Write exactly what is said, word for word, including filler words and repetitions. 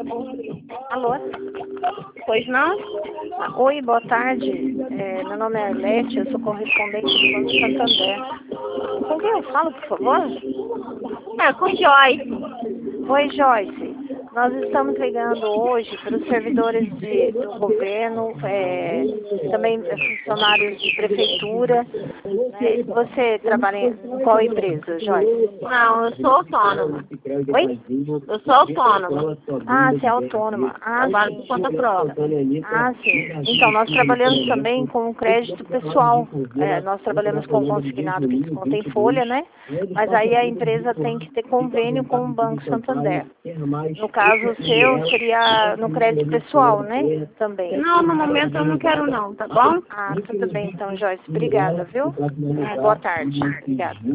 Alô? Pois não? Ah, oi, boa tarde. É, meu nome é Arlete, eu sou correspondente do Banco Santander. Com quem eu falo, por favor? É, com Joyce. Oi, Joyce. Nós estamos ligando hoje para os servidores de, do governo, é, também funcionários de prefeitura. Né? Você trabalha em qual empresa, Joyce? Não, eu sou autônoma. Oi? Eu sou autônoma. Ah, você é autônoma. Ah, Trabalho sim. por conta própria. Ah, sim. Então, nós trabalhamos também com crédito pessoal. É, nós trabalhamos com consignado que desconta em folha, né? Mas aí a empresa tem que ter convênio com o Banco Santander. No caso seu, seria no crédito pessoal, né? Também. Não, no momento eu não quero não, tá bom? Ah, tudo bem então, Joyce. Obrigada, viu? Boa tarde. Obrigada.